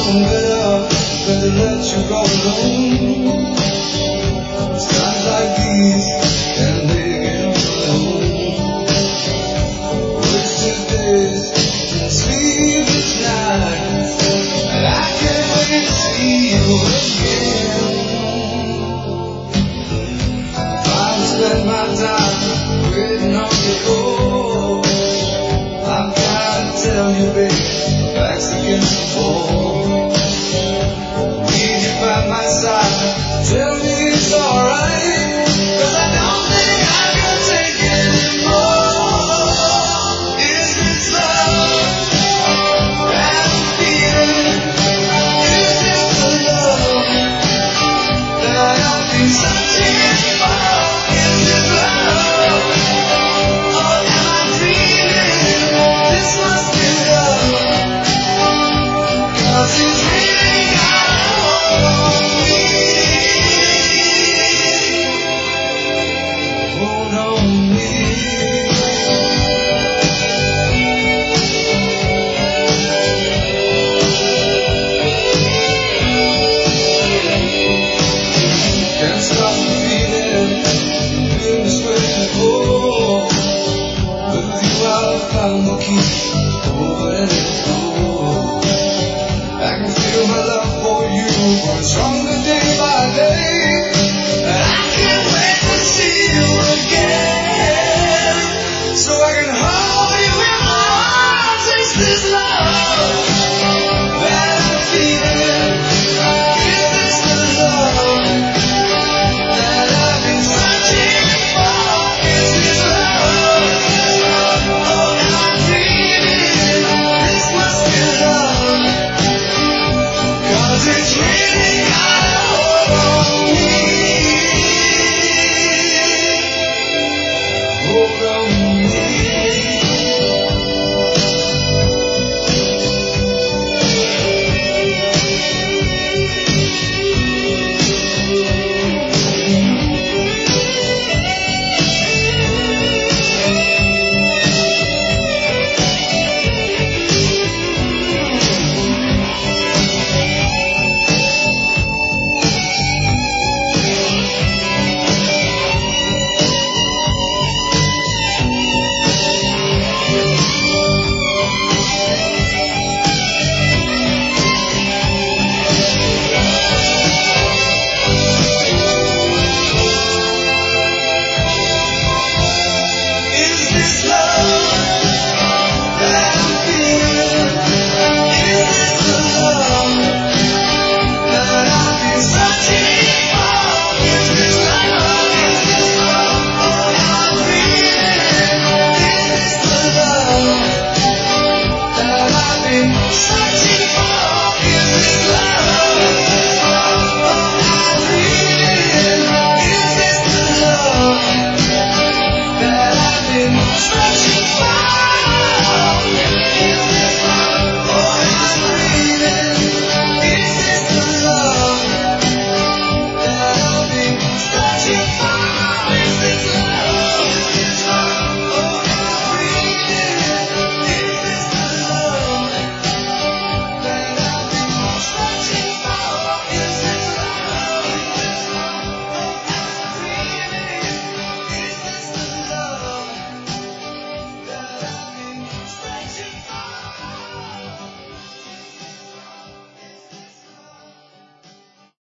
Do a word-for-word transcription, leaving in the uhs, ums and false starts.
known better than to let you go alone. It's times like these and they get alone. Wasted days and sleepless nights, and I can't wait to see you again. If I spend my time waiting on your call, I've gotta tell you, baby, back's against the wall. Need you by my side, tell me it's alright, 'cause I don't think I can take it anymore. Is this love that I'm feeling? Is this the love that I've been searching for? Is this love, or am I dreaming? This must be love, 'cause it's really got a hold on me. Hold on me. Can't stop the feeling, been this way before. With you I found the key. Oh,